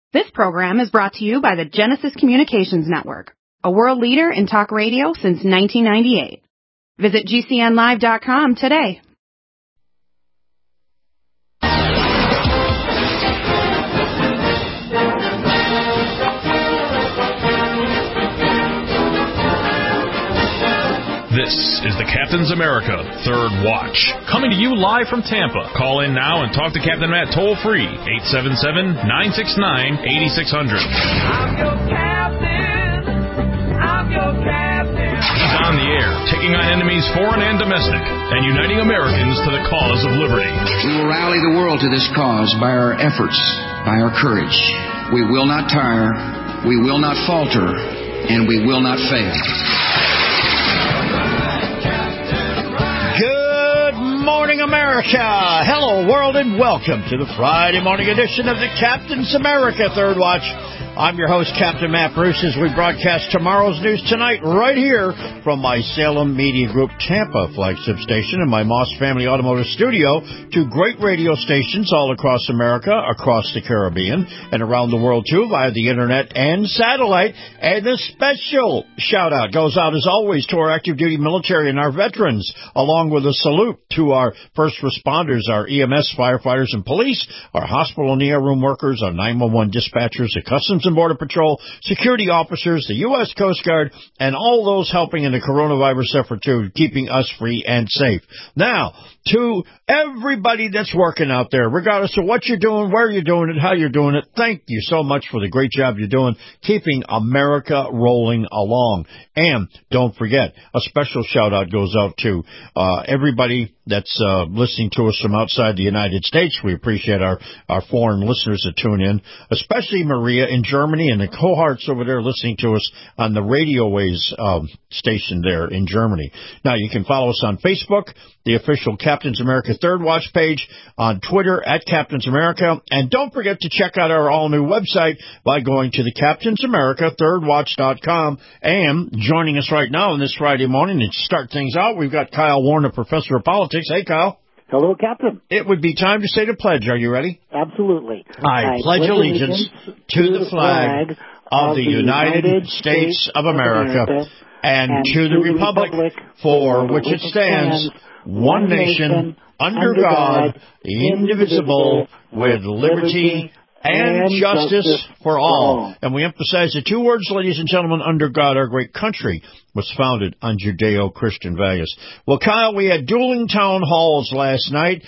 This program is brought to you by the Genesis Communications Network, a world leader in talk radio since 1998. Visit GCNlive.com today. This is the Captain's America Third Watch, coming to you live from Tampa. Call in now and talk to Captain Matt toll-free, 877-969-8600. I'm your captain. I'm your captain. He's on the air, taking on enemies foreign and domestic, and uniting Americans to the cause of liberty. We will rally the world to this cause by our efforts, by our courage. We will not tire, we will not falter, and we will not fail. Morning, America. Hello, world, and welcome to the Friday morning edition of the Captain's America Third Watch. I'm your host, Captain Matt Bruce, as we broadcast tomorrow's news tonight right here from my Salem Media Group Tampa flagship station and my Moss Family Automotive Studio to great radio stations all across America, across the Caribbean, and around the world, too, via the Internet and satellite. And a special shout-out goes out, as always, to our active duty military and our veterans, along with a salute to our first responders, our EMS, firefighters, and police, our hospital and ER room workers, our 911 dispatchers, the Customs and Border Patrol, security officers, the U.S. Coast Guard, and all those helping in the coronavirus effort, too, keeping us free and safe. Now, to everybody that's working out there, regardless of what you're doing, where you're doing it, how you're doing it, thank you so much for the great job you're doing, keeping America rolling along. And don't forget, a special shout-out goes out to everybody that's listening to us from outside the United States. We appreciate our foreign listeners that tune in, especially Maria in Germany and the cohorts over there listening to us on the Radio Ways station there in Germany. Now, you can follow us on Facebook, the official Captain's America Third Watch page, on Twitter at Captain's America, and don't forget to check out our all-new website by going to the Captain's America ThirdWatch.com. And joining us right now on this Friday morning, and to start things out, we've got Kyle Warner, Professor of Politics. Hey, Kyle. Hello, Captain. It would be time to say the pledge. Are you ready? Absolutely. I pledge allegiance to the flag of the United States of America and to the republic for which it stands, one nation, under God, indivisible, with liberty and justice for all. And we emphasize the two words, ladies and gentlemen, under God. Our great country was founded on Judeo-Christian values. Well, Kyle, we had dueling town halls last night.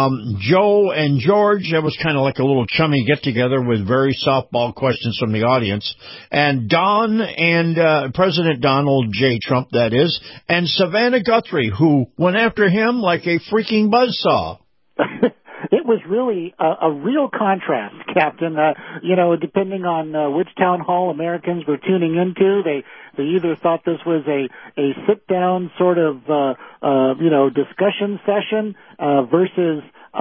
Joe and George, that was kind of like a little chummy get-together with very softball questions from the audience. And Don and President Donald J. Trump, that is, and Savannah Guthrie, who went after him like a freaking buzzsaw. It was really a real contrast, Captain. Depending on which town hall Americans were tuning into, they either thought this was a sit-down sort of, discussion session versus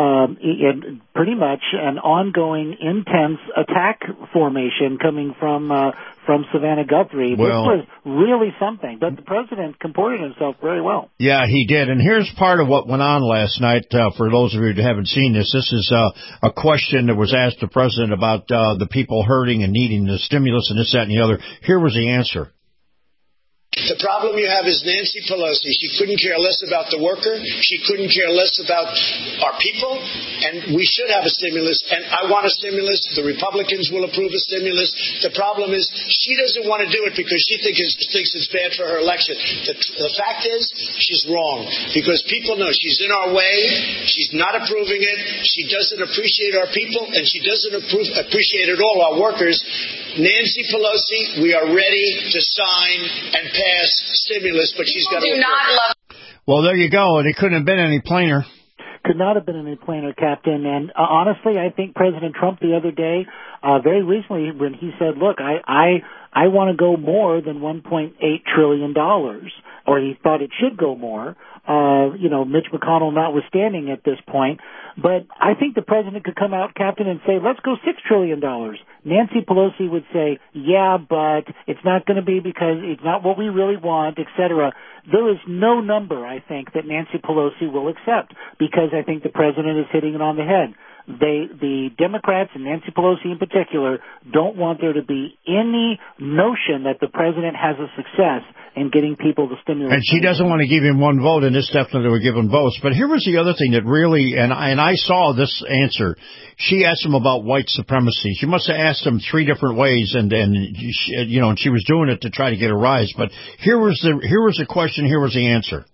pretty much an ongoing intense attack formation coming from Savannah Guthrie. Well, this was really something, but the president comported himself very well. Yeah, he did. And here's part of what went on last night. For those of you who haven't seen this, this is a question that was asked the president about the people hurting and needing the stimulus and this, that, and the other. Here was the answer. The problem you have is Nancy Pelosi. She couldn't care less about the worker. She couldn't care less about our people. And we should have a stimulus. And I want a stimulus. The Republicans will approve a stimulus. The problem is she doesn't want to do it because she thinks it's bad for her election. The fact is she's wrong because people know she's in our way. She's not approving it. She doesn't appreciate our people, and she doesn't appreciate at all our workers. Nancy Pelosi, we are ready to sign and pass stimulus, but she's got to... Well, there you go, and it couldn't have been any plainer. Could not have been any plainer, Captain. And honestly, I think President Trump the other day, very recently, when he said, look, I want to go more than $1.8 trillion, or he thought it should go more, Mitch McConnell notwithstanding at this point. But I think the president could come out, Captain, and say, let's go $6 trillion. Nancy Pelosi would say, yeah, but it's not going to be because it's not what we really want, etc. There is no number, I think, that Nancy Pelosi will accept because I think the president is hitting it on the head. the Democrats and Nancy Pelosi in particular don't want there to be any notion that the president has a success in getting people the stimulus. And she doesn't want to give him one vote, and this definitely would give him votes. But here was the other thing that really, and I saw this answer. She asked him about white supremacy. She must have asked him 3 different ways, and she was doing it to try to get a rise. But here was the question. Here was the answer.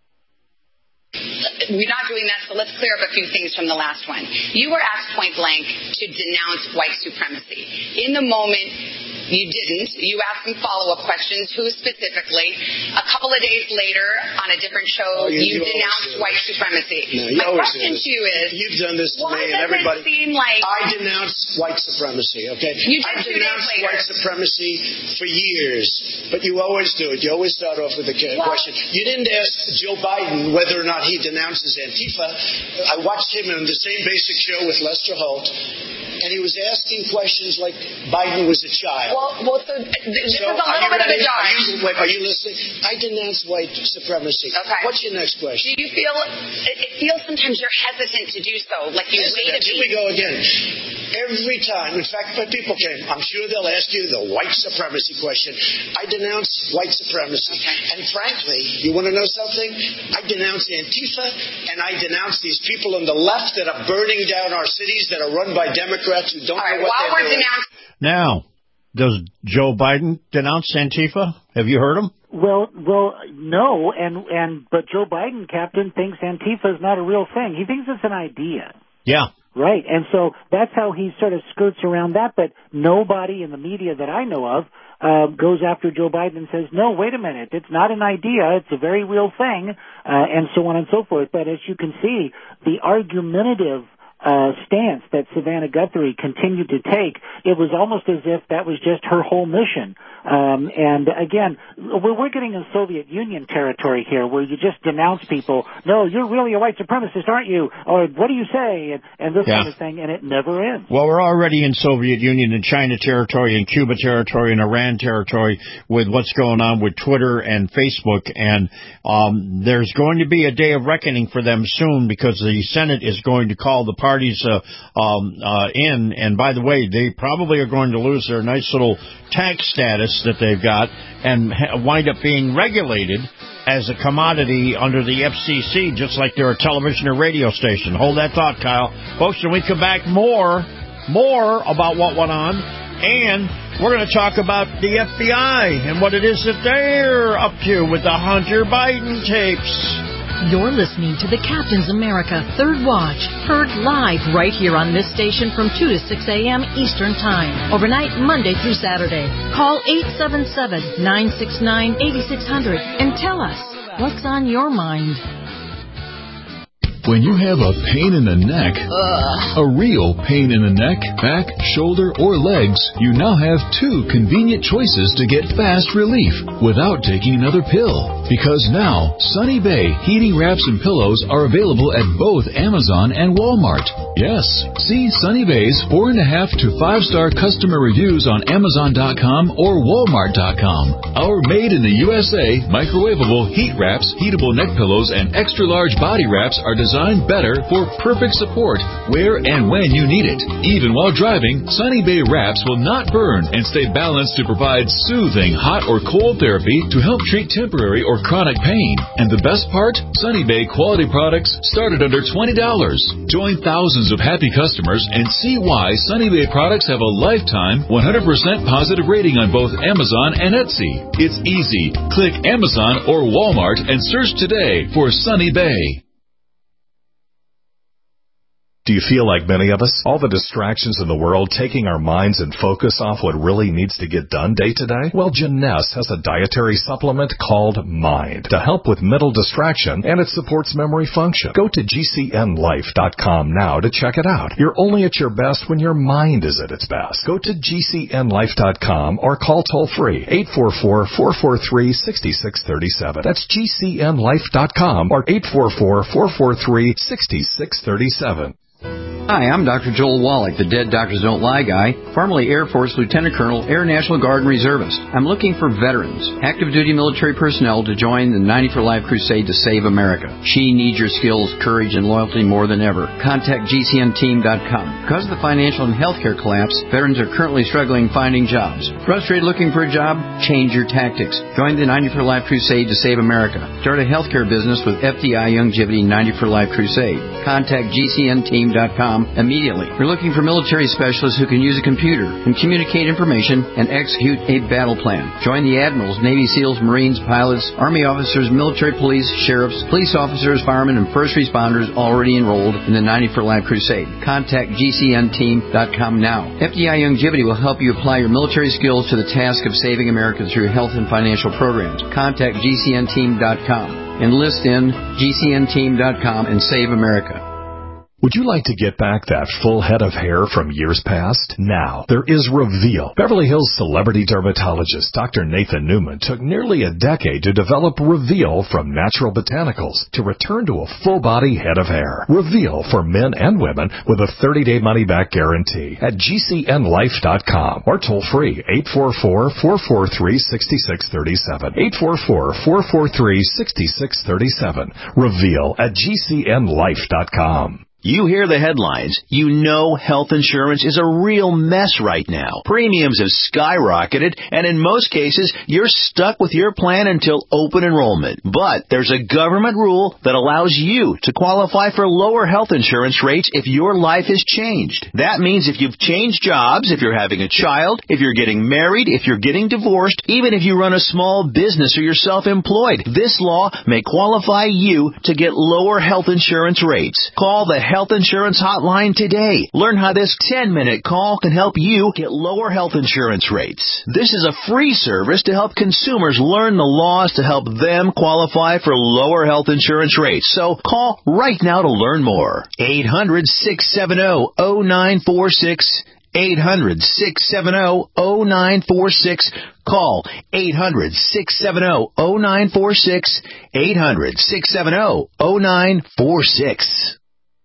We're not doing that, so let's clear up a few things from the last one. You were asked point blank to denounce white supremacy. In the moment, you didn't. You asked some follow-up questions. Who specifically? A couple of days later, on a different show, you denounced white supremacy. No, my question to you is, you've done this to me and Why does everybody. it seem like I denounced white supremacy, okay? You did I've 2 days denounced later. white supremacy for years, but you always do it. You always start off with a question. You didn't ask Joe Biden whether or not he denounces Antifa. I watched him on the same basic show with Lester Holt, and he was asking questions like Biden was a child. Well, so this is a little bit of a dodge. Are you listening? I denounce white supremacy. Okay. What's your next question? Do you feel, it feels sometimes you're hesitant to do so, like you wait a Here we go again. Every time, in fact, when people came, I'm sure they'll ask you the white supremacy question. I denounce white supremacy. Okay. And frankly, you want to know something? I denounce Antifa, and I denounce these people on the left that are burning down our cities that are run by Democrats who don't know what they're doing. Now, does Joe Biden denounce Antifa? Have you heard him? Well, no, but Joe Biden, Captain, thinks Antifa is not a real thing. He thinks it's an idea. Yeah. Right, and so that's how he sort of skirts around that, but nobody in the media that I know of goes after Joe Biden and says, no, wait a minute, it's not an idea, it's a very real thing, and so on and so forth. But as you can see, the argumentative stance that Savannah Guthrie continued to take, it was almost as if that was just her whole mission. And again, we're getting in Soviet Union territory here, where you just denounce people. No, you're really a white supremacist, aren't you? Or what do you say? And this kind of thing, and it never ends. Well, we're already in Soviet Union and China territory and Cuba territory and Iran territory with what's going on with Twitter and Facebook. And there's going to be a day of reckoning for them soon, because the Senate is going to call the parties in. And by the way, they probably are going to lose their nice little tax status that they've got and wind up being regulated as a commodity under the FCC, just like they're a television or radio station. Hold that thought, Kyle. Folks, when we come back, more about what went on, and we're going to talk about the FBI and what it is that they're up to with the Hunter Biden tapes. You're listening to the Captain's America Third Watch, heard live right here on this station from 2 to 6 a.m. Eastern Time, overnight Monday through Saturday. Call 877-969-8600 and tell us what's on your mind. When you have a pain in the neck, a real pain in the neck, back, shoulder, or legs, you now have 2 convenient choices to get fast relief without taking another pill. Because now, Sunny Bay heating wraps and pillows are available at both Amazon and Walmart. Yes, see Sunny Bay's 4.5 to 5-star customer reviews on Amazon.com or Walmart.com. Our made in the USA microwavable heat wraps, heatable neck pillows, and extra large body wraps are designed better for perfect support where and when you need it. Even while driving, Sunny Bay wraps will not burn and stay balanced to provide soothing hot or cold therapy to help treat temporary or chronic pain. And the best part? Sunny Bay quality products start at under $20. Join thousands of happy customers and see why Sunny Bay products have a lifetime 100% positive rating on both Amazon and Etsy. It's easy. Click Amazon or Walmart and search today for Sunny Bay. Do you feel like many of us? All the distractions in the world taking our minds and focus off what really needs to get done day to day? Well, Jeunesse has a dietary supplement called Mind to help with mental distraction, and it supports memory function. Go to GCNlife.com now to check it out. You're only at your best when your mind is at its best. Go to GCNlife.com or call toll-free 844-443-6637. That's GCNlife.com or 844-443-6637. Hi, I'm Dr. Joel Wallach, the Dead Doctors Don't Lie guy, formerly Air Force Lieutenant Colonel, Air National Guard and Reservist. I'm looking for veterans, active duty military personnel to join the 90 for Life crusade to save America. She needs your skills, courage, and loyalty more than ever. Contact GCNteam.com. Because of the financial and healthcare collapse, veterans are currently struggling finding jobs. Frustrated looking for a job? Change your tactics. Join the 90 for Life crusade to save America. Start a healthcare business with FDI Youngevity 90 for Life crusade. Contact GCNteam.com immediately. We're looking for military specialists who can use a computer and communicate information and execute a battle plan. Join the admirals, Navy SEALs, Marines, pilots, Army officers, military police, sheriffs, police officers, firemen, and first responders already enrolled in the 90 for Life crusade. Contact GCNteam.com now. FDI Youngevity will help you apply your military skills to the task of saving America through health and financial programs. Contact GCNteam.com. Enlist in GCNteam.com and save America. Would you like to get back that full head of hair from years past? Now, there is Reveal. Beverly Hills celebrity dermatologist Dr. Nathan Newman took nearly a decade to develop Reveal from natural botanicals to return to a full-body head of hair. Reveal for men and women with a 30-day money-back guarantee at GCNlife.com or toll free 844-443-6637. 844-443-6637. Reveal at GCNlife.com. You hear the headlines. You know health insurance is a real mess right now. Premiums have skyrocketed, and in most cases, you're stuck with your plan until open enrollment. But there's a government rule that allows you to qualify for lower health insurance rates if your life has changed. That means if you've changed jobs, if you're having a child, if you're getting married, if you're getting divorced, even if you run a small business or you're self-employed, this law may qualify you to get lower health insurance rates. Call the Health Insurance Hotline today. Learn how this 10-minute call can help you get lower health insurance rates. This is a free service to help consumers learn the laws to help them qualify for lower health insurance rates. So call right now to learn more. 800-670-0946. 800-670-0946. Call 800-670-0946. 800-670-0946.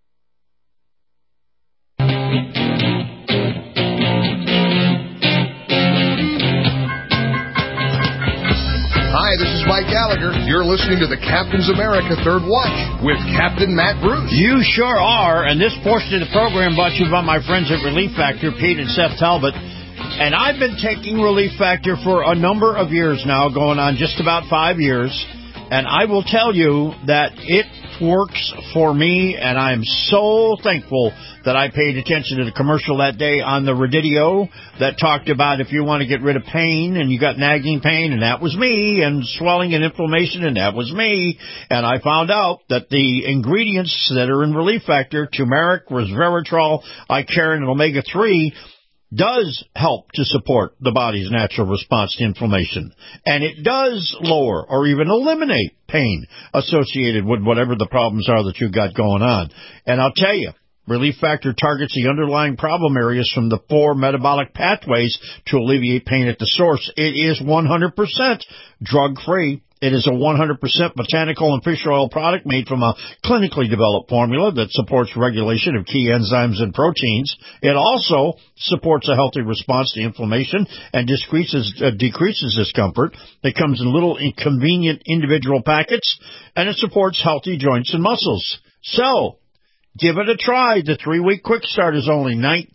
Hi, this is Mike Gallagher. You're listening to the Captain's America Third Watch with Captain Matt Bruce. You sure are, and this portion of the program brought to you by my friends at Relief Factor, Pete and Seth Talbot. And I've been taking Relief Factor for a number of years now, going on just about 5 years. And I will tell you that it works for me, and I'm so thankful that I paid attention to the commercial that day on the Radidio that talked about if you want to get rid of pain and you got nagging pain, and that was me, and swelling and inflammation, and that was me. And I found out that the ingredients that are in Relief Factor, turmeric, resveratrol, Icarin, and omega-3, does help to support the body's natural response to inflammation. And it does lower or even eliminate pain associated with whatever the problems are that you've got going on. And I'll tell you, Relief Factor targets the underlying problem areas from the 4 metabolic pathways to alleviate pain at the source. It is 100% drug-free. It is a 100% botanical and fish oil product made from a clinically developed formula that supports regulation of key enzymes and proteins. It also supports a healthy response to inflammation and decreases discomfort. It comes in little inconvenient individual packets, and it supports healthy joints and muscles. So, give it a try. The 3-week quick start is only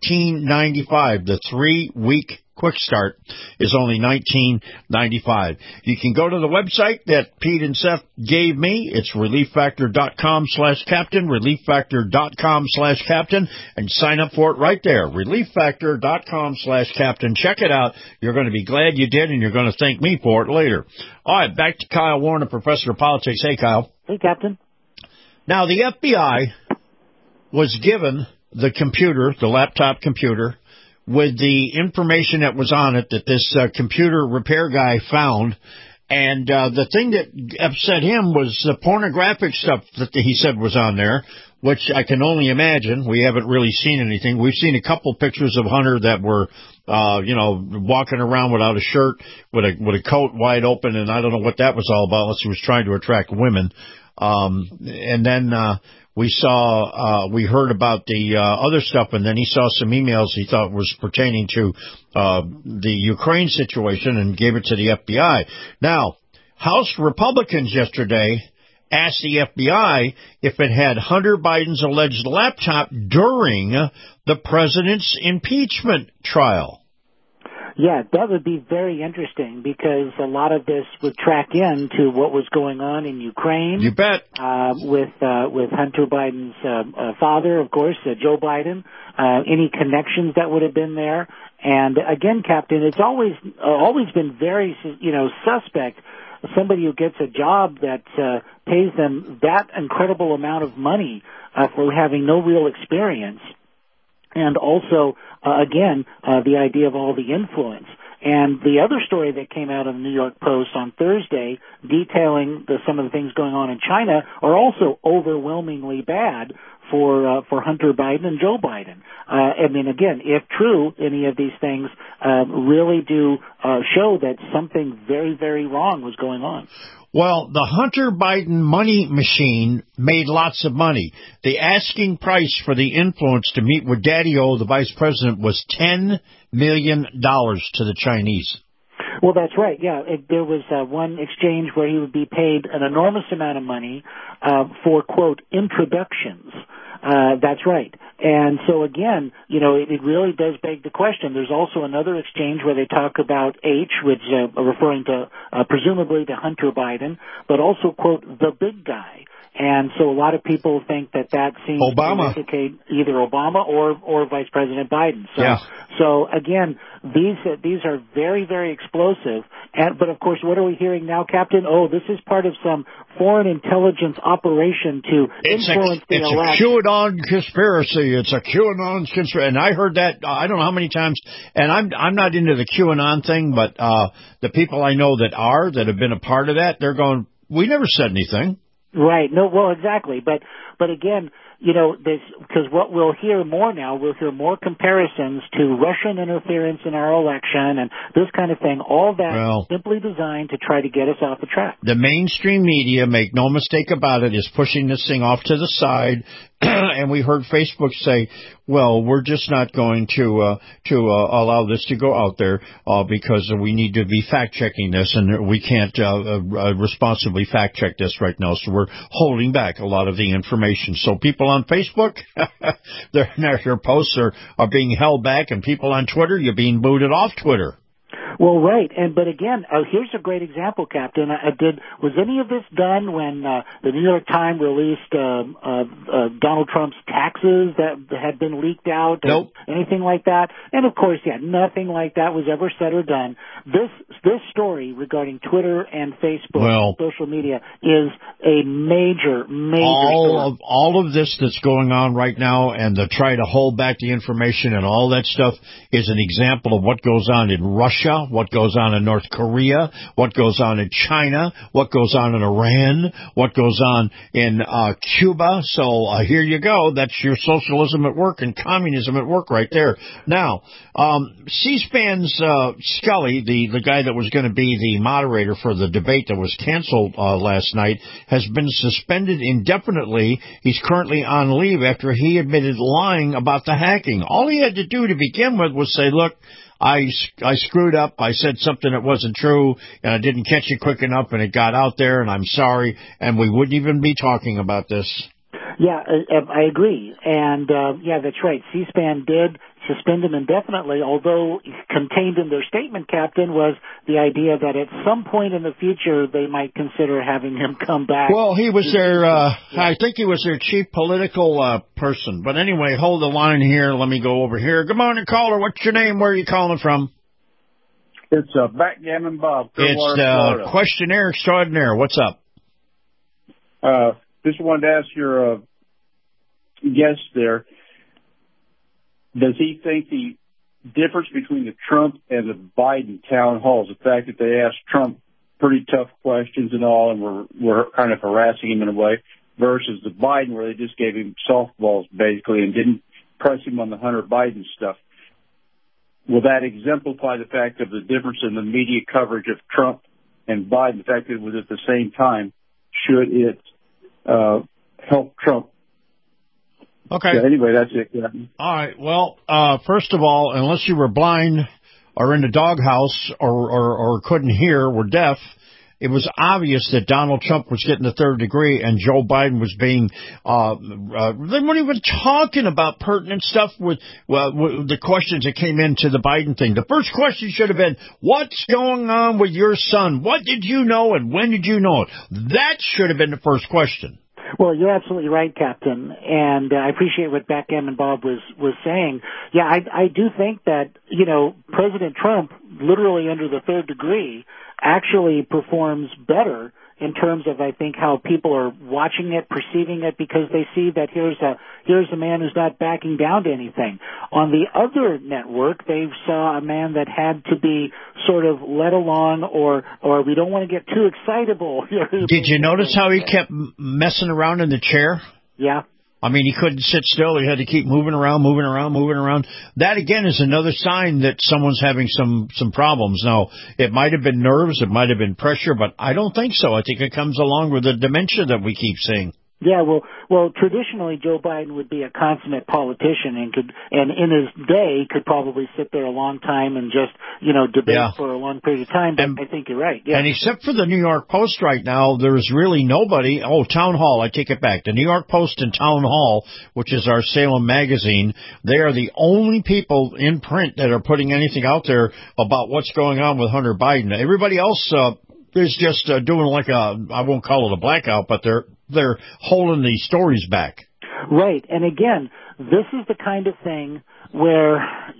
$19.95. The 3-week quick start is only $19.95. You can go to the website that Pete and Seth gave me. It's relieffactor.com/captain, relieffactor.com/captain, and sign up for it right there. relieffactor.com/captain. Check it out. You're going to be glad you did, and you're going to thank me for it later. All right, back to Kyle Warner, professor of politics. Hey, Kyle. Hey, Captain. Now, the FBI was given the computer, the laptop computer, with the information that was on it that this computer repair guy found. And the thing that upset him was the pornographic stuff that he said was on there, which I can only imagine. We haven't really seen anything. We've seen a couple pictures of Hunter that were, walking around without a shirt, with a coat wide open, and I don't know what that was all about unless he was trying to attract women. And then we heard about the other stuff, and then he saw some emails he thought was pertaining to the Ukraine situation and gave it to the FBI. Now, House Republicans yesterday asked the FBI if it had Hunter Biden's alleged laptop during the president's impeachment trial. Yeah, that would be very interesting because a lot of this would track into what was going on in Ukraine. You bet. With Hunter Biden's father, of course, Joe Biden. Any connections that would have been there. And again, Captain, it's always been very, suspect. Somebody who gets a job that pays them that incredible amount of money for having no real experience. And also, the idea of all the influence. And the other story that came out of the New York Post on Thursday detailing some of the things going on in China are also overwhelmingly bad for Hunter Biden and Joe Biden. I mean, again, if true, any of these things really do show that something very, very wrong was going on. Well, the Hunter Biden money machine made lots of money. The asking price for the influence to meet with Daddy-O, the vice president, was $10 million to the Chinese. Well, that's right. Yeah, there was one exchange where he would be paid an enormous amount of money for, quote, introductions. That's right. And so again, it really does beg the question. There's also another exchange where they talk about H, which referring to presumably to Hunter Biden, but also, quote, the big guy. And so a lot of people think that seems Obama. to indicate either Obama or Vice President Biden. So, yeah. So again, these are very, very explosive. But of course, what are we hearing now, Captain? Oh, this is part of some foreign intelligence operation to influence the election. It's a QAnon conspiracy. It's a QAnon conspiracy. And I heard that I don't know how many times. And I'm not into the QAnon thing, but the people I know that have been a part of that, they're going, we never said anything. Right. No, well, exactly. But again, because what we'll hear more now, we'll hear more comparisons to Russian interference in our election and this kind of thing, all that simply designed to try to get us off the track. The mainstream media, make no mistake about it, is pushing this thing off to the side. And we heard Facebook say, well, we're just not going to allow this to go out there because we need to be fact-checking this, and we can't responsibly fact-check this right now, so we're holding back a lot of the information. So people on Facebook, their posts are being held back, and people on Twitter, you're being booted off Twitter. Well, right, but again, here's a great example, Captain. Was any of this done when the New York Times released Donald Trump's taxes that had been leaked out? Nope. Anything like that? And of course, nothing like that was ever said or done. This story regarding Twitter and Facebook, social media, is a major story. All of this that's going on right now, and the try to hold back the information and all that stuff, is an example of what goes on in Russia, what goes on in North Korea, what goes on in China, what goes on in Iran, what goes on in Cuba. So here you go. That's your socialism at work and communism at work right there. Now, C-SPAN's Scully, the guy that was going to be the moderator for the debate that was canceled last night, has been suspended indefinitely. He's currently on leave after he admitted lying about the hacking. All he had to do to begin with was say, look, I screwed up. I said something that wasn't true, and I didn't catch it quick enough, and it got out there, and I'm sorry, and we wouldn't even be talking about this. Yeah, I agree. And, that's right. C-SPAN did suspend him indefinitely, although contained in their statement, Captain, was the idea that at some point in the future they might consider having him come back. Well, he was I think he was their chief political person. But anyway, hold the line here. Let me go over here. Good morning, caller. What's your name? Where are you calling from? It's Backgammon Bob. It's questionnaire extraordinaire. What's up? Just wanted to ask your guest there, does he think the difference between the Trump and the Biden town halls, the fact that they asked Trump pretty tough questions and all and were kind of harassing him in a way, versus the Biden where they just gave him softballs basically and didn't press him on the Hunter Biden stuff, will that exemplify the fact of the difference in the media coverage of Trump and Biden, the fact that it was at the same time? Should it help Trump. Okay. Yeah, anyway, that's it. Yeah. All right. Well, first of all, unless you were blind or in the doghouse or couldn't hear, were deaf, it was obvious that Donald Trump was getting the third degree and Joe Biden was being, they weren't even talking about pertinent stuff with the questions that came into the Biden thing. The first question should have been, what's going on with your son? What did you know and when did you know it? That should have been the first question. Well, you're absolutely right, Captain, and I appreciate what Backgammon Bob was saying. Yeah, I do think that, President Trump, literally under the third degree, actually performs better in terms of, I think, how people are watching it, perceiving it, because they see that here's a man who's not backing down to anything. On the other network, they saw a man that had to be sort of led along, or we don't want to get too excitable. Did you notice how he kept messing around in the chair? Yeah. I mean, he couldn't sit still. He had to keep moving around. That, again, is another sign that someone's having some problems. Now, it might have been nerves. It might have been pressure, but I don't think so. I think it comes along with the dementia that we keep seeing. Yeah, well, traditionally Joe Biden would be a consummate politician and in his day could probably sit there a long time and just, debate for a long period of time. But I think you're right. Yeah. And except for the New York Post right now, there's really nobody. Oh, Town Hall, I take it back. The New York Post and Town Hall, which is our Salem magazine, they are the only people in print that are putting anything out there about what's going on with Hunter Biden. Everybody else is just doing like I won't call it a blackout, but they're holding these stories back. Right. And again, this is the kind of thing where,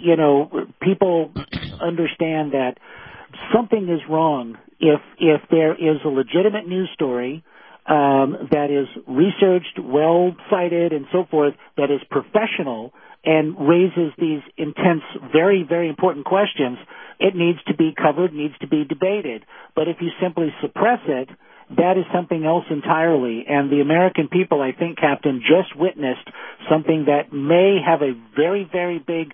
people understand that something is wrong if there is a legitimate news story that is researched, well cited, and so forth, that is professional and raises these intense, very, very important questions. It needs to be covered, needs to be debated. But if you simply suppress it, that is something else entirely. And the American people, I think, Captain, just witnessed something that may have a very, very big,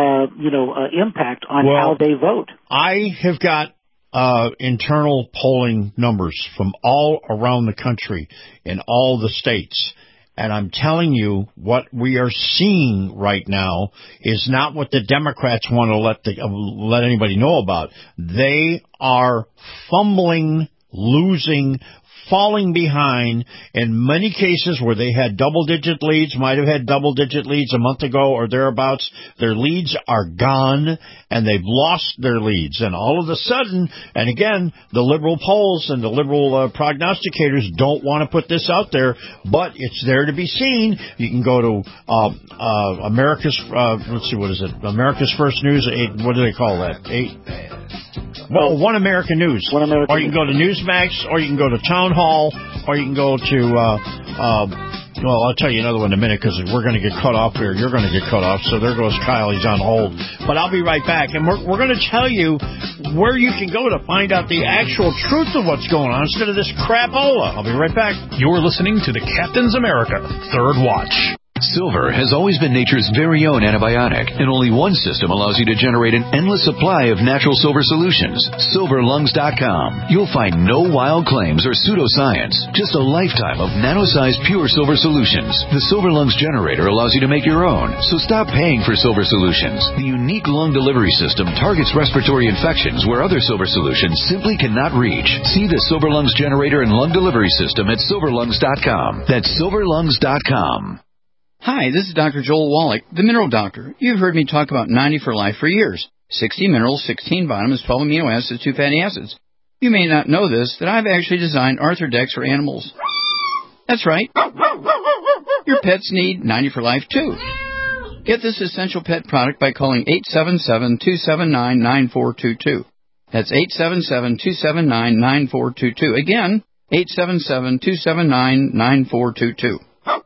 impact on how they vote. I have got internal polling numbers from all around the country in all the states. And I'm telling you, what we are seeing right now is not what the Democrats want to let anybody know about. They are fumbling, losing, falling behind in many cases where they had double-digit leads, might have had double-digit leads a month ago or thereabouts. Their leads are gone, and they've lost their leads. And all of a sudden, and again, the liberal polls and the liberal prognosticators don't want to put this out there, but it's there to be seen. You can go to America's, let's see, what is it? America's First News, what do they call that? Well, One American News. Or you can go to Newsmax, or you can go to Town Hall, or you can go to, well, I'll tell you another one in a minute because we're going to get cut off here. You're going to get cut off, so there goes Kyle. He's on hold. But I'll be right back, and we're going to tell you where you can go to find out the actual truth of what's going on instead of this crapola. I'll be right back. You're listening to the Captain's America Third Watch. Silver has always been nature's very own antibiotic, and only one system allows you to generate an endless supply of natural silver solutions. SilverLungs.com. You'll find no wild claims or pseudoscience, just a lifetime of nano-sized pure silver solutions. The Silver Lungs generator allows you to make your own, so stop paying for silver solutions. The unique lung delivery system targets respiratory infections where other silver solutions simply cannot reach. See the Silver Lungs generator and lung delivery system at SilverLungs.com. That's SilverLungs.com. Hi, this is Dr. Joel Wallach, the Mineral Doctor. You've heard me talk about 90 for Life for years. 60 minerals, 16 vitamins, 12 amino acids, 2 fatty acids. You may not know this, that I've actually designed Arthrodex for animals. That's right. Your pets need 90 for Life, too. Get this essential pet product by calling 877-279-9422. That's 877-279-9422. Again, 877-279-9422.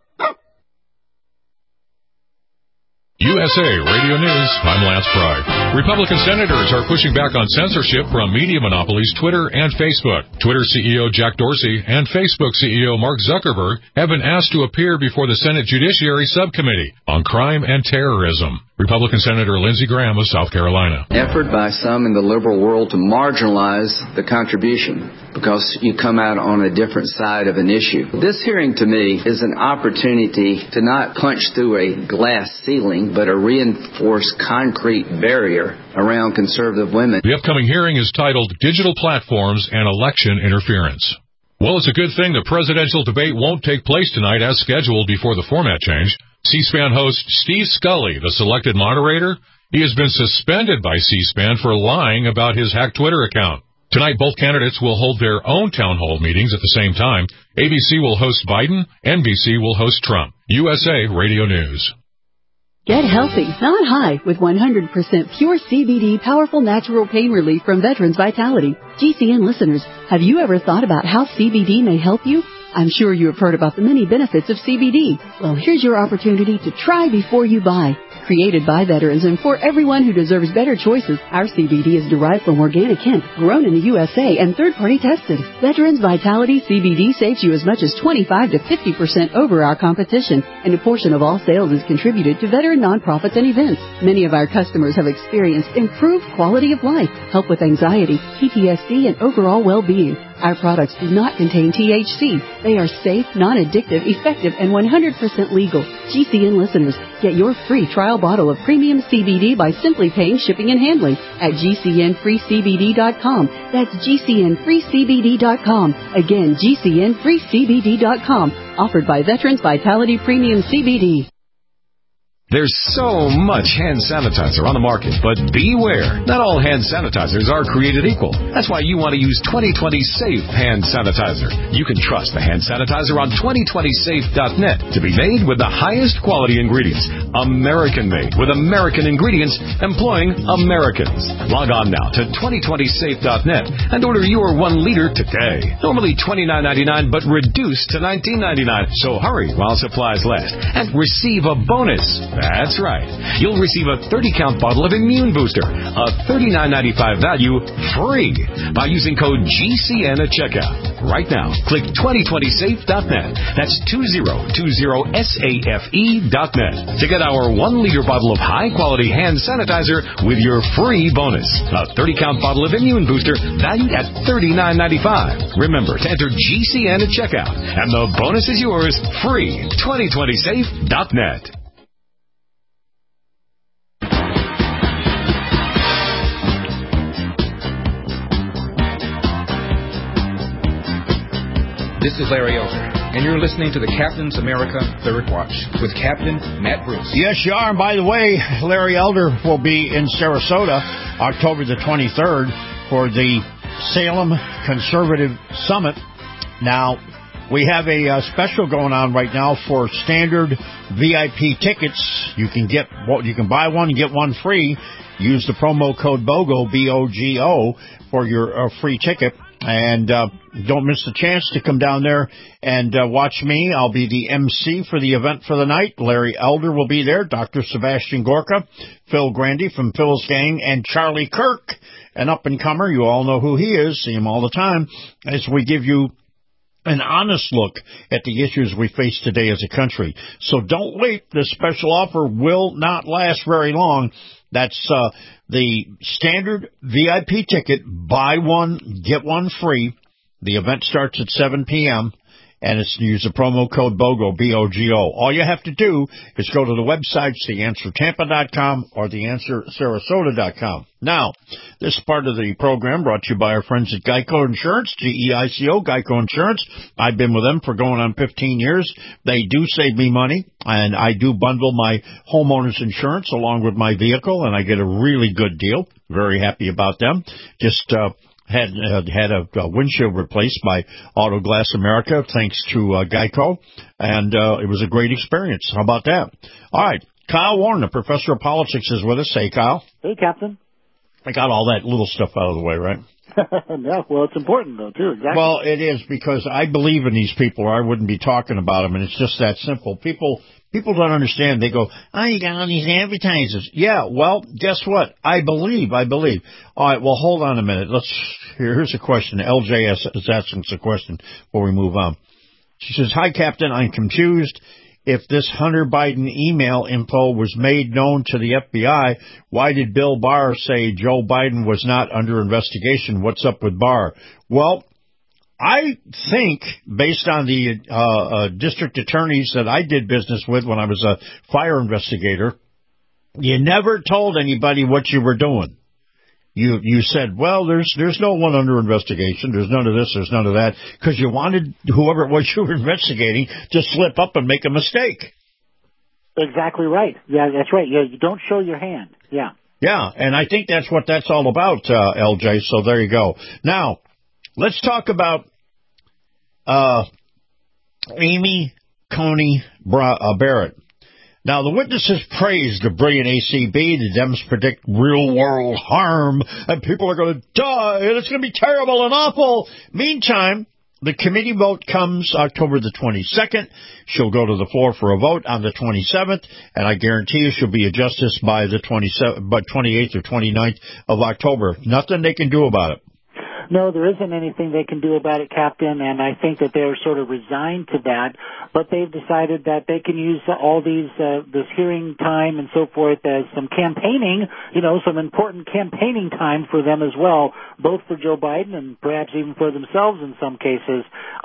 USA Radio News, I'm Lance Pry. Republican senators are pushing back on censorship from media monopolies Twitter and Facebook. Twitter CEO Jack Dorsey and Facebook CEO Mark Zuckerberg have been asked to appear before the Senate Judiciary Subcommittee on Crime and Terrorism. Republican Senator Lindsey Graham of South Carolina. Effort by some in the liberal world to marginalize the contribution. because you come out on a different side of an issue. This hearing, to me, is an opportunity to not punch through a glass ceiling, but a reinforced concrete barrier around conservative women. The upcoming hearing is titled Digital Platforms and Election Interference. Well, it's a good thing the presidential debate won't take place tonight as scheduled before the format change. C-SPAN host Steve Scully, the selected moderator, he has been suspended by C-SPAN for lying about his hacked Twitter account. Tonight, both candidates will hold their own town hall meetings at the same time. ABC will host Biden, NBC will host Trump. USA Radio News. Get healthy, not high, with 100% pure CBD powerful natural pain relief from Veterans Vitality. GCN listeners, have you ever thought about how CBD may help you? I'm sure you have heard about the many benefits of CBD. Well, here's your opportunity to try before you buy. Created by veterans and for everyone who deserves better choices, our CBD is derived from organic hemp, grown in the USA, and third-party tested. Veterans Vitality CBD saves you as much as 25 to 50% over our competition, and a portion of all sales is contributed to veteran nonprofits and events. Many of our customers have experienced improved quality of life, help with anxiety, PTSD, and overall well-being. Our products do not contain THC. They are safe, non-addictive, effective, and 100% legal. GCN listeners, get your free trial bottle of premium CBD by simply paying shipping and handling at GCNFreeCBD.com. That's GCNFreeCBD.com. Again, GCNFreeCBD.com. Offered by Veterans Vitality Premium CBD. There's so much hand sanitizer on the market, but beware. Not all hand sanitizers are created equal. That's why you want to use 2020 Safe Hand Sanitizer. You can trust the hand sanitizer on 2020safe.net to be made with the highest quality ingredients. American-made with American ingredients employing Americans. Log on now to 2020safe.net and order your 1 liter today. Normally $29.99, but reduced to $19.99. So hurry while supplies last and receive a bonus. That's right. You'll receive a 30-count bottle of Immune Booster, a $39.95 value, free by using code GCN at checkout. Right now, click 2020safe.net. That's 2020safe.net to get our 1 liter bottle of high-quality hand sanitizer with your free bonus. A 30-count bottle of Immune Booster valued at $39.95. Remember to enter GCN at checkout, and the bonus is yours free. 2020safe.net. This is Larry Elder, and you're listening to the Captain's America Third Watch with Captain Matt Bruce. Yes, you are. And by the way, Larry Elder will be in Sarasota October the 23rd for the Salem Conservative Summit. Now, we have a special going on right now for standard VIP tickets. You can buy one and get one free. Use the promo code BOGO, B-O-G-O, for your free ticket. And don't miss the chance to come down there and watch me. I'll be the MC for the event for the night. Larry Elder will be there, Dr. Sebastian Gorka, Phil Grandy from Phil's Gang, and Charlie Kirk, an up-and-comer. You all know who he is. See him all the time as we give you an honest look at the issues we face today as a country. So don't wait. This special offer will not last very long. That's the standard VIP ticket. Buy one, get one free. The event starts at 7 p.m., and it's use the promo code BOGO, B-O-G-O. All you have to do is go to the websites, theanswertampa.com or theanswersarasota.com. Now, this part of the program brought to you by our friends at Geico Insurance, G-E-I-C-O, Geico Insurance. I've been with them for going on 15 years. They do save me money, and I do bundle my homeowner's insurance along with my vehicle, and I get a really good deal. Very happy about them. Just had a windshield replaced by Auto Glass America, thanks to Geico, and it was a great experience. How about that? All right, Kyle Warner, professor of politics, is with us. Hey, Kyle. Hey, Captain. I got all that little stuff out of the way, right? Yeah, well, it's important, though, too. Exactly. Well, it is, because I believe in these people, or I wouldn't be talking about them, and it's just that simple. People don't understand. They go, oh, you got all these advertisers. Yeah, well, guess what? I believe. All right, well, hold on a minute. Here's a question. LJ is asking us a question before we move on. She says, hi, Captain. I'm confused. If this Hunter Biden email info was made known to the FBI, why did Bill Barr say Joe Biden was not under investigation? What's up with Barr? Well, I think, based on the district attorneys that I did business with when I was a fire investigator, you never told anybody what you were doing. You said, well, there's no one under investigation. There's none of this. There's none of that. Because you wanted whoever it was you were investigating to slip up and make a mistake. Exactly right. Yeah, that's right. Yeah, you don't show your hand. Yeah. Yeah, and I think that's what that's all about, LJ. So there you go. Now, let's talk about Amy Coney Barrett. Now, the witnesses praised the brilliant ACB. The Dems predict real-world harm, and people are going to die, and it's going to be terrible and awful. Meantime, the committee vote comes October the 22nd. She'll go to the floor for a vote on the 27th, and I guarantee you she'll be a justice by the 28th or 29th of October. Nothing they can do about it. No, there isn't anything they can do about it, Captain, and I think that they're sort of resigned to that, but they've decided that they can use all these, this hearing time and so forth as some campaigning, some important campaigning time for them as well, both for Joe Biden and perhaps even for themselves in some cases.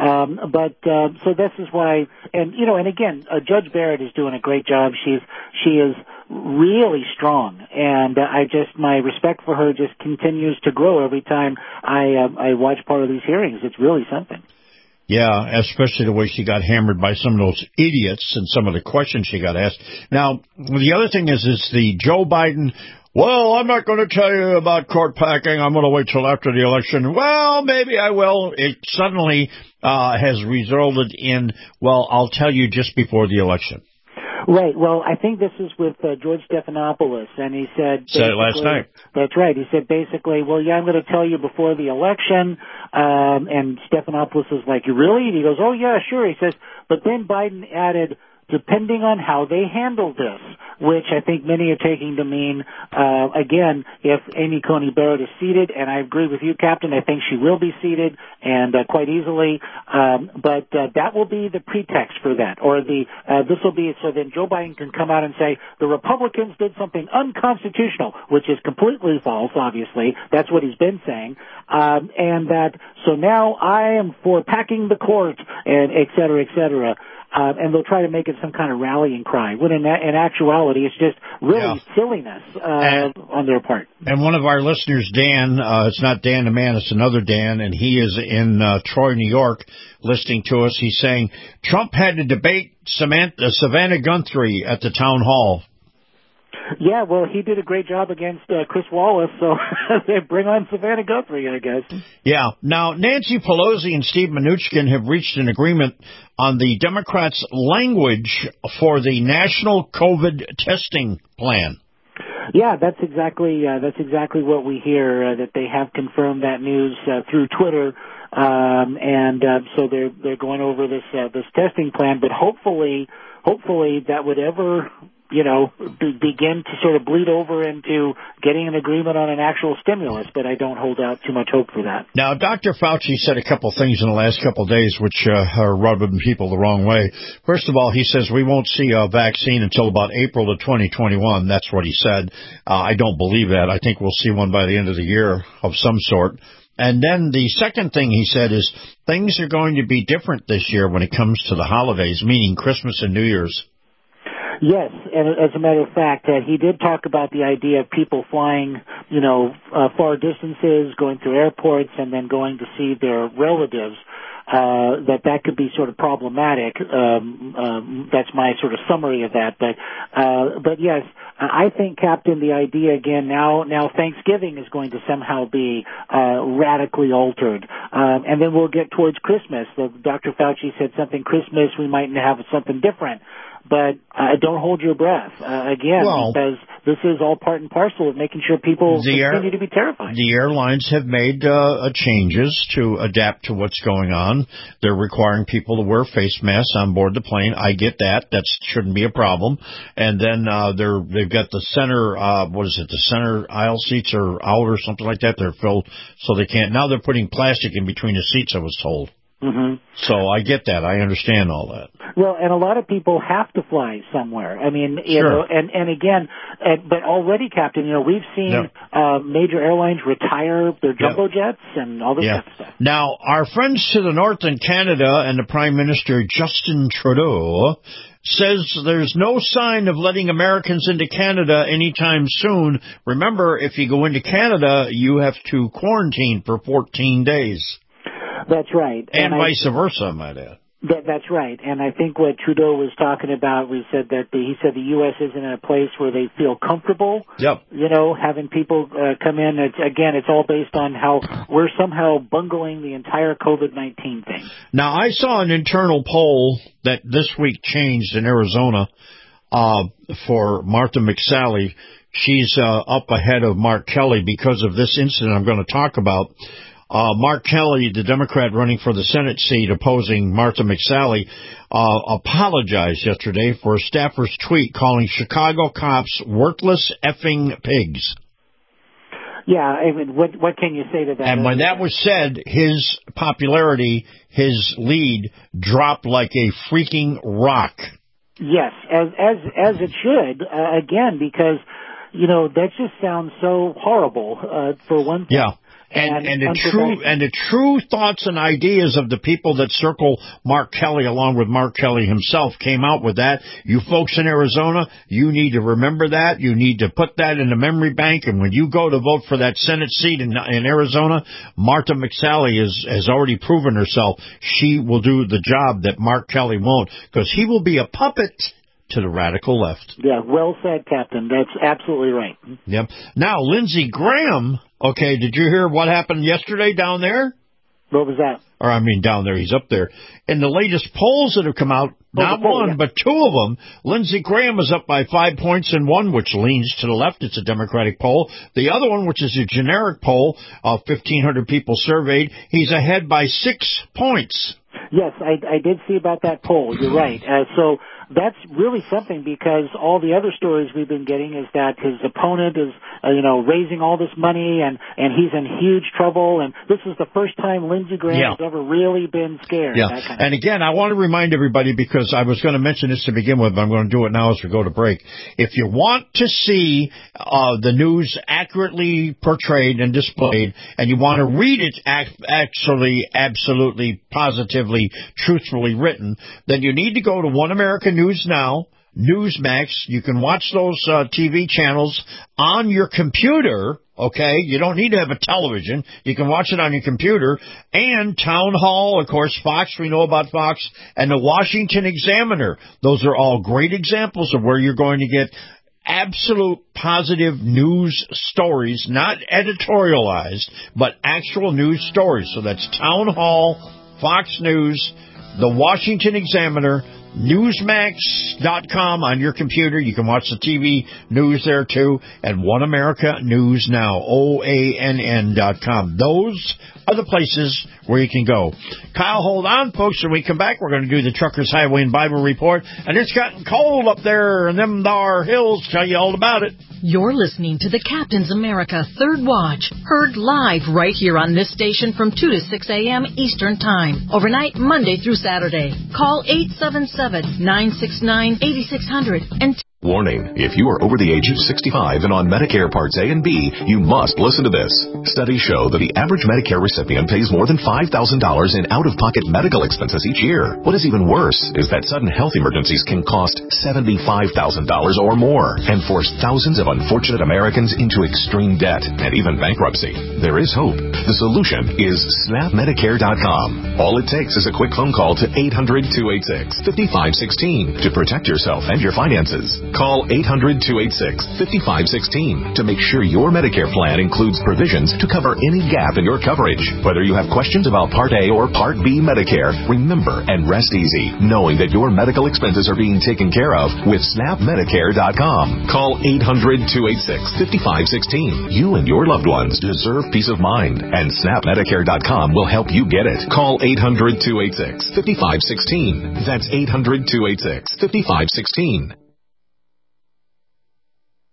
So this is why, and again, Judge Barrett is doing a great job. She is really strong, and my respect for her just continues to grow every time I watch part of these hearings. It's really something. Yeah, especially the way she got hammered by some of those idiots and some of the questions she got asked. Now, the other thing is the Joe Biden, well, I'm not going to tell you about court packing. I'm going to wait till after the election. Well, maybe I will. It suddenly has resulted in, well, I'll tell you just before the election. Right. Well, I think this is with George Stephanopoulos, and he said it last night. That's right. He said basically, well, yeah, I'm going to tell you before the election, and Stephanopoulos is like, you really? And he goes, oh, yeah, sure. He says, but then Biden added, depending on how they handle this, which I think many are taking to mean, again, if Amy Coney Barrett is seated, and I agree with you, Captain, I think she will be seated, and quite easily, but that will be the pretext for that, or this will be, so then Joe Biden can come out and say, the Republicans did something unconstitutional, which is completely false, obviously, that's what he's been saying, and that, so now I am for packing the court, and et cetera, et cetera. And they'll try to make it some kind of rallying cry, when in actuality it's just really silliness on their part. And one of our listeners, Dan, it's not Dan the man, it's another Dan, and he is in Troy, New York, listening to us. He's saying, Trump had to debate Savannah Guthrie at the town hall. Yeah, well, he did a great job against Chris Wallace, so they bring on Savannah Guthrie, I guess. Yeah. Now, Nancy Pelosi and Steve Mnuchin have reached an agreement on the Democrats' language for the national COVID testing plan. Yeah, that's exactly what we hear. That they have confirmed that news through Twitter, so they're going over this testing plan. But hopefully that would ever begin to sort of bleed over into getting an agreement on an actual stimulus, but I don't hold out too much hope for that. Now, Dr. Fauci said a couple things in the last couple of days which are rubbing people the wrong way. First of all, he says we won't see a vaccine until about April of 2021. That's what he said. I don't believe that. I think we'll see one by the end of the year of some sort. And then the second thing he said is things are going to be different this year when it comes to the holidays, meaning Christmas and New Year's. Yes, and as a matter of fact, he did talk about the idea of people flying, far distances, going through airports, and then going to see their relatives. That could be sort of problematic. That's my sort of summary of that. But yes, I think, Captain, the idea again now Thanksgiving is going to somehow be radically altered, and then we'll get towards Christmas. Dr. Fauci said something Christmas we might have something different. But don't hold your breath, because this is all part and parcel of making sure people continue to be terrified. The airlines have made changes to adapt to what's going on. They're requiring people to wear face masks on board the plane. I get that. That shouldn't be a problem. And then they've got the center, the center aisle seats are out or something like that. They're filled so they can't. Now they're putting plastic in between the seats, I was told. Mm-hmm. So I get that. I understand all that. Well, and a lot of people have to fly somewhere. I mean, you Sure. know, and again, but already, Captain, you know, we've seen major airlines retire their jumbo jets and all this kind of stuff. Now, our friends to the north in Canada and the Prime Minister Justin Trudeau says there's no sign of letting Americans into Canada anytime soon. Remember, if you go into Canada, you have to quarantine for 14 days. That's right. And vice versa, I might add. That's right. And I think what Trudeau was talking about was he said the U.S. isn't in a place where they feel comfortable, you know, having people come in. It's all based on how we're somehow bungling the entire COVID-19 thing. Now, I saw an internal poll that this week changed in Arizona for Martha McSally. She's up ahead of Mark Kelly because of this incident I'm going to talk about. Mark Kelly, the Democrat running for the Senate seat opposing Martha McSally, apologized yesterday for a staffer's tweet calling Chicago cops worthless effing pigs. Yeah, I mean, what can you say to that? And when that was said, his popularity, his lead, dropped like a freaking rock. Yes, as it should, again, because, you know, that just sounds so horrible, for one thing. Yeah. And the true thoughts and ideas of the people that circle Mark Kelly, along with Mark Kelly himself, came out with that. You folks in Arizona, you need to remember that. You need to put that in the memory bank. And when you go to vote for that Senate seat in Arizona, Martha McSally has already proven herself. She will do the job that Mark Kelly won't, because he will be a puppet to the radical left. Yeah, well said, Captain. That's absolutely right. Yep. Now, Lindsey Graham, okay, did you hear what happened yesterday down there? What was that? Or, I mean, down there, he's up there. In the latest polls that have come out, not one, but two of them, Lindsey Graham is up by 5 points in one, which leans to the left. It's a Democratic poll. The other one, which is a generic poll of 1,500 people surveyed, he's ahead by 6 points. Yes, I did see about that poll. You're right. So that's really something, because all the other stories we've been getting is that his opponent is, raising all this money and he's in huge trouble. And this is the first time Lindsey Graham has ever really been scared. Yeah. And again, I want to remind everybody, because I was going to mention this to begin with, but I'm going to do it now as we go to break. If you want to see the news accurately portrayed and displayed, and you want to read it actually absolutely positively, truthfully written, then you need to go to One America News Now, Newsmax. You can watch those TV channels on your computer, okay? You don't need to have a television. You can watch it on your computer. And Town Hall, of course, Fox, we know about Fox, and the Washington Examiner. Those are all great examples of where you're going to get absolute positive news stories, not editorialized, but actual news stories. So that's Town Hall, Fox News, the Washington Examiner, Newsmax.com on your computer. You can watch the TV news there, too, and One America News Now, OANN.com. Those are the places where you can go. Kyle, hold on, folks. When we come back, we're going to do the Truckers Highway and Bible Report, and it's gotten cold up there in them thar hills. Tell you all about it. You're listening to the Captain's America Third Watch, heard live right here on this station from 2 to 6 a.m. Eastern Time, overnight Monday through Saturday. Call 877-969-8600 and Warning, if you are over the age of 65 and on Medicare Parts A and B, you must listen to this. Studies show that the average Medicare recipient pays more than $5,000 in out-of-pocket medical expenses each year. What is even worse is that sudden health emergencies can cost $75,000 or more and force thousands of unfortunate Americans into extreme debt and even bankruptcy. There is hope. The solution is SnapMedicare.com. All it takes is a quick phone call to 800-286-5516 to protect yourself and your finances. Call 800-286-5516 to make sure your Medicare plan includes provisions to cover any gap in your coverage. Whether you have questions about Part A or Part B Medicare, remember and rest easy knowing that your medical expenses are being taken care of with SnapMedicare.com. Call 800-286-5516. You and your loved ones deserve peace of mind, and SnapMedicare.com will help you get it. Call 800-286-5516. That's 800-286-5516.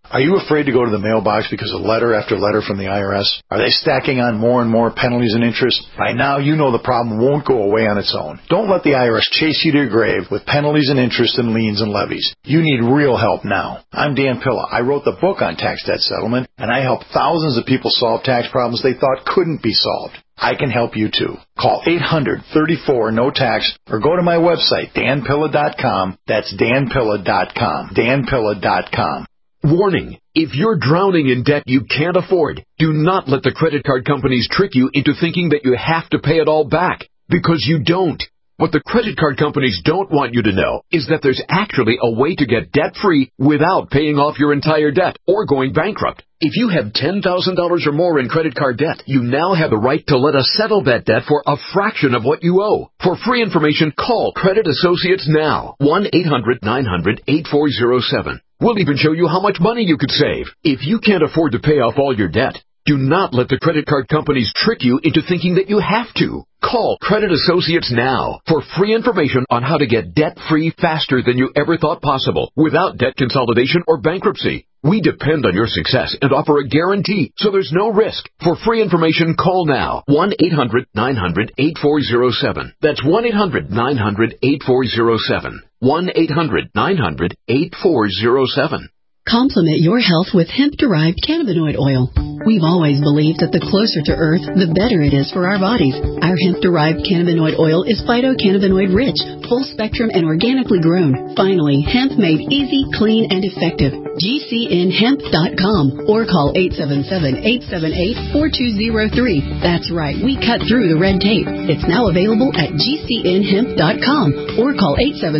Are you afraid to go to the mailbox because of letter after letter from the IRS? Are they stacking on more and more penalties and interest? By now, you know the problem won't go away on its own. Don't let the IRS chase you to your grave with penalties and interest and liens and levies. You need real help now. I'm Dan Pilla. I wrote the book on tax debt settlement, and I help thousands of people solve tax problems they thought couldn't be solved. I can help you too. Call 800-34-NO-TAX or go to my website, danpilla.com. That's danpilla.com. danpilla.com. Warning, if you're drowning in debt you can't afford, do not let the credit card companies trick you into thinking that you have to pay it all back, because you don't. What the credit card companies don't want you to know is that there's actually a way to get debt-free without paying off your entire debt or going bankrupt. If you have $10,000 or more in credit card debt, you now have the right to let us settle that debt for a fraction of what you owe. For free information, call Credit Associates now. 1-800-900-8407. We'll even show you how much money you could save. If you can't afford to pay off all your debt, do not let the credit card companies trick you into thinking that you have to. Call Credit Associates now for free information on how to get debt-free faster than you ever thought possible without debt consolidation or bankruptcy. We depend on your success and offer a guarantee, so there's no risk. For free information, call now. 1-800-900-8407. That's 1-800-900-8407. 1-800-900-8407. Complement your health with hemp-derived cannabinoid oil. We've always believed that the closer to Earth, the better it is for our bodies. Our hemp-derived cannabinoid oil is phytocannabinoid-rich, full-spectrum, and organically grown. Finally, hemp made easy, clean, and effective. GCNhemp.com or call 877-878-4203. That's right, we cut through the red tape. It's now available at GCNhemp.com or call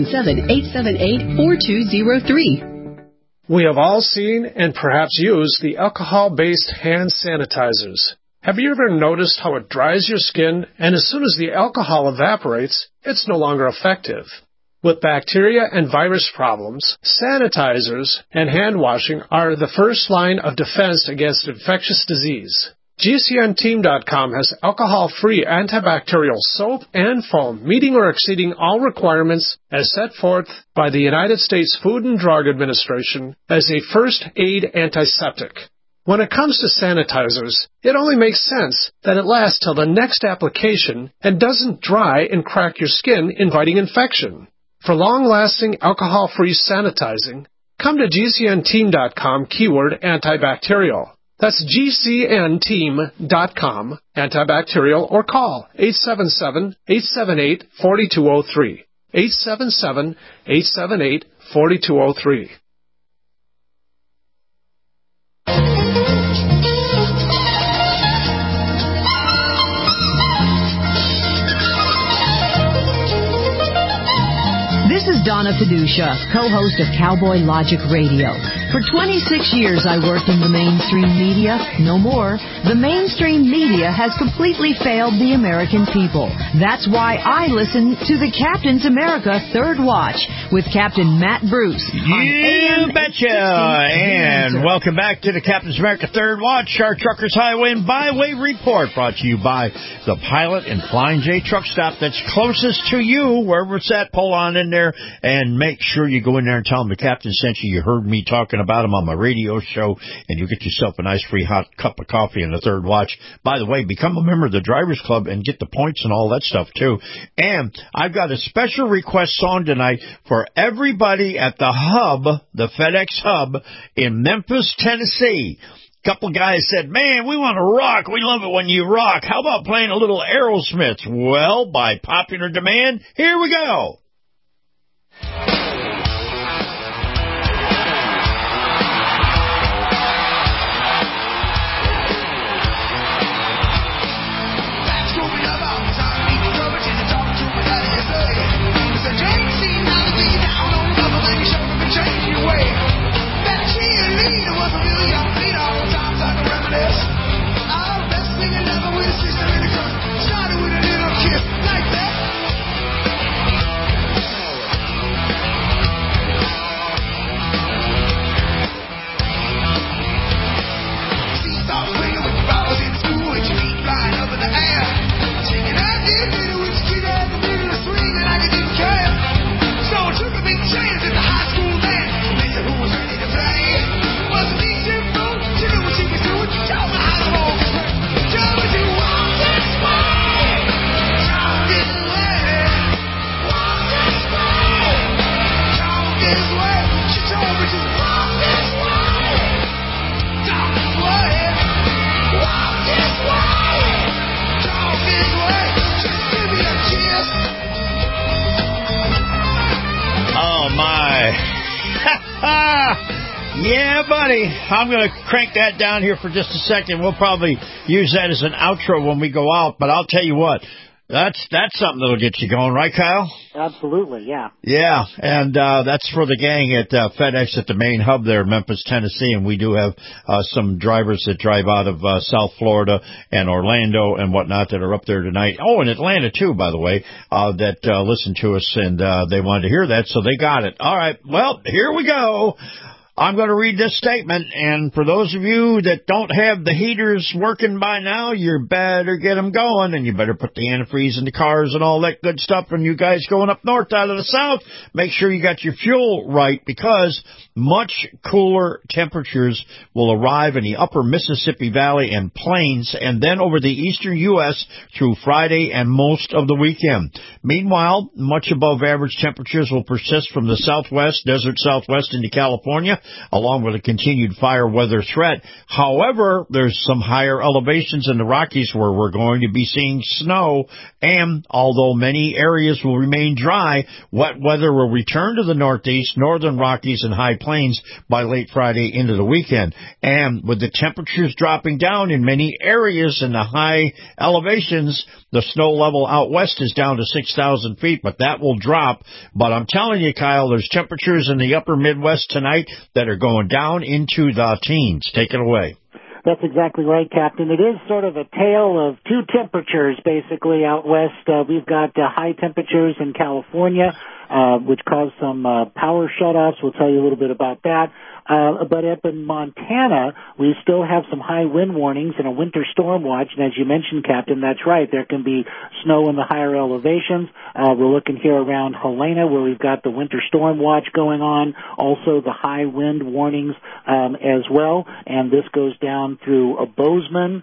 877-878-4203. We have all seen and perhaps used the alcohol-based hand sanitizers. Have you ever noticed how it dries your skin, and as soon as the alcohol evaporates, it's no longer effective? With bacteria and virus problems, sanitizers and hand washing are the first line of defense against infectious disease. GCNteam.com has alcohol-free antibacterial soap and foam, meeting or exceeding all requirements as set forth by the United States Food and Drug Administration as a first aid antiseptic. When it comes to sanitizers, it only makes sense that it lasts till the next application and doesn't dry and crack your skin, inviting infection. For long-lasting alcohol-free sanitizing, come to GCNteam.com keyword antibacterial. That's GCNteam.com, antibacterial, or call 877-878-4203. 877-878-4203. This is Donna Fiducia, co-host of Cowboy Logic Radio. For 26 years I worked in the mainstream media. No more. The mainstream media has completely failed the American people. That's why I listen to the Captain's America Third Watch with Captain Matt Bruce. You betcha! And welcome back to the Captain's America Third Watch, our Truckers Highway and Byway Report, brought to you by the Pilot and Flying J Truck Stop that's closest to you, wherever it's at. Pull on in there and make sure you go in there and tell them the Captain sent you. You heard me talking about them on my radio show, and you get yourself a nice free hot cup of coffee in the Third Watch. By the way, become a member of the Drivers Club and get the points and all that stuff too. And I've got a special request song tonight for everybody at the hub, the FedEx hub in Memphis, Tennessee. Couple guys said, man, we want to rock. We love it when you rock. How about playing a little Aerosmith? Well, by popular demand, here we go. Chance at the high school band. Who was ready to play? Wasn't Yeah, buddy. I'm going to crank that down here for just a second. We'll probably use that as an outro when we go out, but I'll tell you what. That's something that'll get you going, right, Kyle? Absolutely, yeah. Yeah, and that's for the gang at FedEx at the main hub there in Memphis, Tennessee, and we do have some drivers that drive out of South Florida and Orlando and whatnot that are up there tonight. Oh, and Atlanta, too, by the way, that listen to us, and they wanted to hear that, so they got it. All right, well, here we go. I'm going to read this statement, and for those of you that don't have the heaters working by now, you better get them going, and you better put the antifreeze in the cars and all that good stuff. And you guys going up north out of the south, make sure you got your fuel right, because much cooler temperatures will arrive in the upper Mississippi Valley and plains, and then over the eastern U.S. through Friday and most of the weekend. Meanwhile, much above average temperatures will persist from the southwest, desert southwest into California, along with a continued fire weather threat. However, there's some higher elevations in the Rockies where we're going to be seeing snow, and although many areas will remain dry, wet weather will return to the Northeast, Northern Rockies, and High Plains by late Friday into the weekend. And with the temperatures dropping down in many areas in the high elevations, the snow level out west is down to 6,000 feet, but that will drop. But I'm telling you, Kyle, there's temperatures in the upper Midwest tonight that are going down into the teens. Take it away. That's exactly right, Captain. It is sort of a tale of two temperatures, basically, out west. We've got high temperatures in California, which caused some power shutoffs. We'll tell you a little bit about that. But up in Montana, we still have some high wind warnings and a winter storm watch. And as you mentioned, Captain, that's right. There can be snow in the higher elevations. We're looking here around Helena, where we've got the winter storm watch going on. Also the high wind warnings as well. And this goes down through Bozeman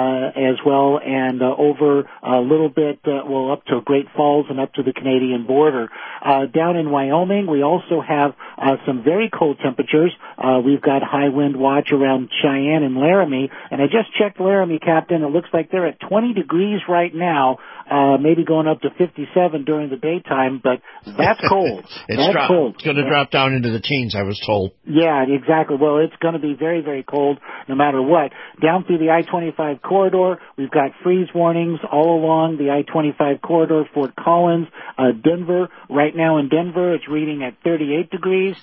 as well, and over a little bit, up to Great Falls and up to the Canadian border. Down in Wyoming, we also have some very cold temperatures. We've got high wind watch around Cheyenne and Laramie, and I just checked Laramie, Captain. It looks like they're at 20 degrees right now, maybe going up to 57 during the daytime, but that's cold. That's cold. It's going to drop down into the teens, I was told. Yeah, exactly. Well, it's going to be very, very cold no matter what. Down through the I-25 corridor, we've got freeze warnings all along the I-25 corridor, Fort Collins, Denver. Right now in Denver, it's reading at 38 degrees,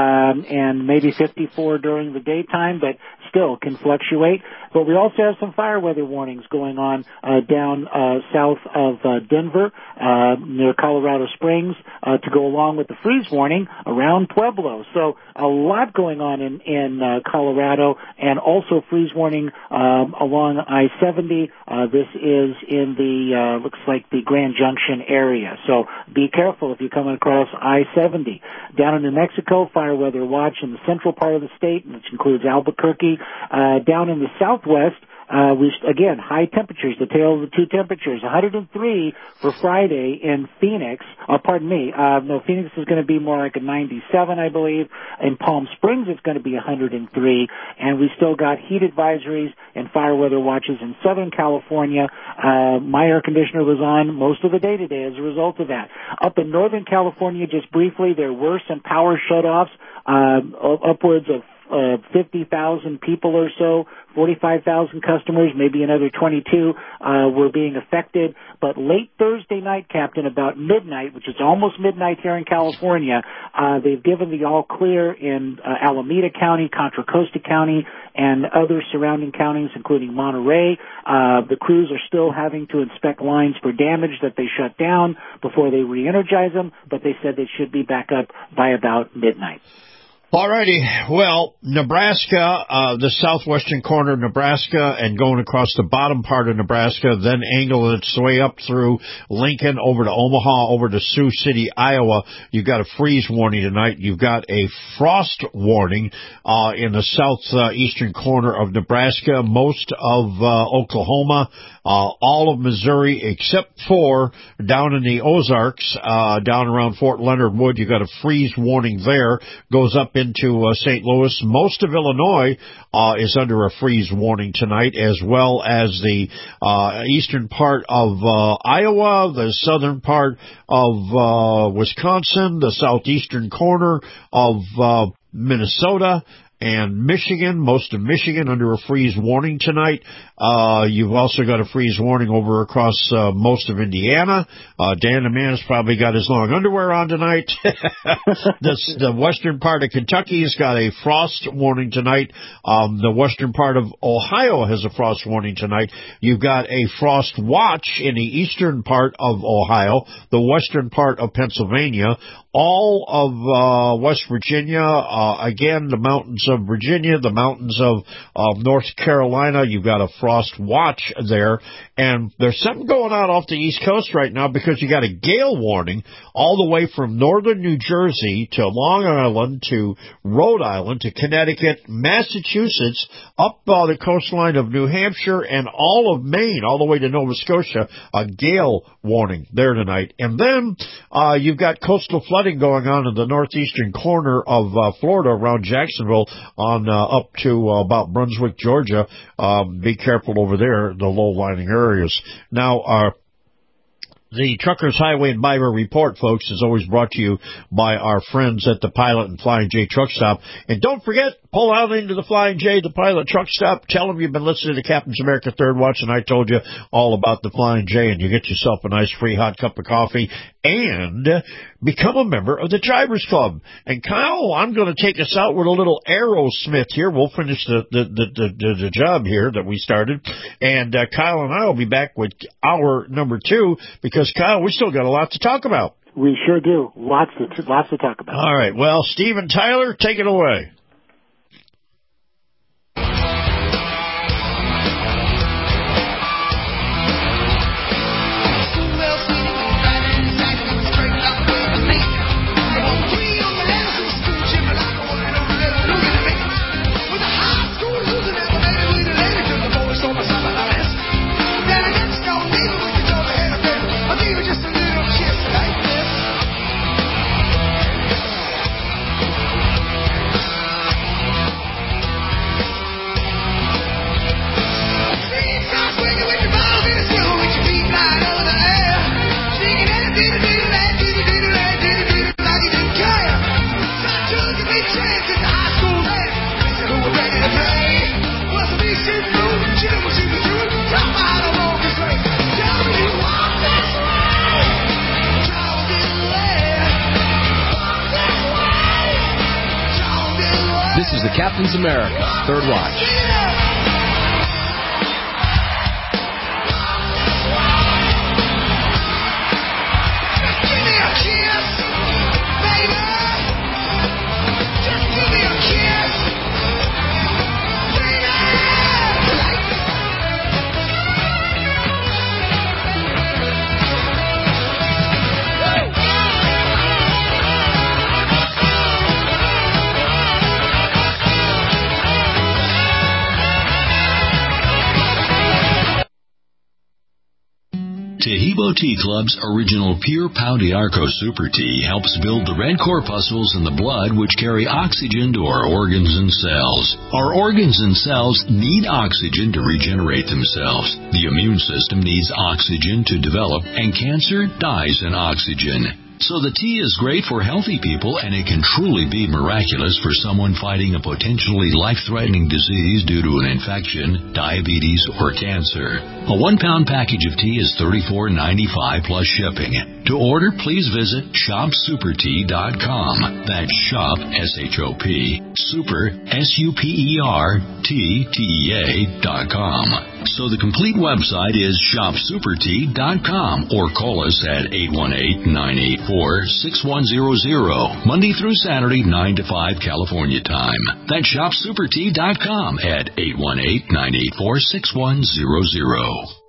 and maybe 54 during the daytime, but still can fluctuate. But we also have some fire weather warnings going on down south of Denver, near Colorado Springs, to go along with the freeze warning around Pueblo. So a lot going on in Colorado, and also freeze warning along I-70. This is in the, looks like the Grand Junction area. So be careful if you're coming across I-70. Down in New Mexico, fire weather watch in the central part of the state, which includes Albuquerque. Down in the southwest, again, high temperatures, the tale of the two temperatures, 103 for Friday in Phoenix. Phoenix is going to be more like a 97, I believe. In Palm Springs, it's going to be 103. And we still got heat advisories and fire weather watches in Southern California. My air conditioner was on most of the day today as a result of that. Up in Northern California, just briefly, there were some power shutoffs, upwards of 50,000 people or so, 45,000 customers, maybe another 22 were being affected. But late Thursday night, Captain, about midnight, which is almost midnight here in California, they've given the all clear in Alameda County, Contra Costa County, and other surrounding counties, including Monterey. The crews are still having to inspect lines for damage that they shut down before they re-energize them, but they said they should be back up by about midnight. Alrighty, well, Nebraska, the southwestern corner of Nebraska, and going across the bottom part of Nebraska, then angling its way up through Lincoln, over to Omaha, over to Sioux City, Iowa. You've got a freeze warning tonight. You've got a frost warning in the southeastern corner of Nebraska, most of Oklahoma, all of Missouri, except for down in the Ozarks, down around Fort Leonard Wood. You've got a freeze warning there. Goes up into St. Louis. Most of Illinois is under a freeze warning tonight, as well as the eastern part of Iowa, the southern part of Wisconsin, the southeastern corner of Minnesota, and Michigan, most of Michigan under a freeze warning tonight. You've also got a freeze warning over across most of Indiana. Dan the Man's probably got his long underwear on tonight. The western part of Kentucky has got a frost warning tonight. The western part of Ohio has a frost warning tonight. You've got a frost watch in the eastern part of Ohio, the western part of Pennsylvania, all of West Virginia, again, the mountains of Virginia, the mountains of North Carolina. You've got a frost watch there. And there's something going on off the East Coast right now because you got a gale warning all the way from northern New Jersey to Long Island to Rhode Island to Connecticut, Massachusetts, up the coastline of New Hampshire and all of Maine, all the way to Nova Scotia, a gale warning there tonight. And then you've got coastal flooding going on in the northeastern corner of Florida around Jacksonville on up to about Brunswick, Georgia. Be careful over there, the low-lying areas. Now, the Truckers Highway and Byway Report, folks, is always brought to you by our friends at the Pilot and Flying J Truck Stop. And don't forget, pull out into the Flying J, the Pilot Truck Stop. Tell them you've been listening to Captain's America Third Watch, and I told you all about the Flying J, and you get yourself a nice free hot cup of coffee and become a member of the Drivers Club. And Kyle, I'm going to take us out with a little Aerosmith here. We'll finish the job here that we started. And Kyle and I will be back with hour number 2 because, Kyle, we still got a lot to talk about. We sure do. Lots to talk about. All right. Well, Steve and Tyler, take it away. This is the Captain's America Third Watch. Taheebo Tea Club's original Pure Pau d'Arco Super Tea helps build the red corpuscles in the blood which carry oxygen to our organs and cells. Our organs and cells need oxygen to regenerate themselves. The immune system needs oxygen to develop, and cancer dies in oxygen. So the tea is great for healthy people, and it can truly be miraculous for someone fighting a potentially life-threatening disease due to an infection, diabetes, or cancer. A 1-pound package of tea is $34.95 plus shipping. To order, please visit shopsupertea.com. That's shop, S-H-O-P, super, SUPERTEA.com. So the complete website is shopsupertea.com, or call us at 818-984-6100, Monday through Saturday, 9 to 5 California time. That's shopsupertea.com at 818-984-6100.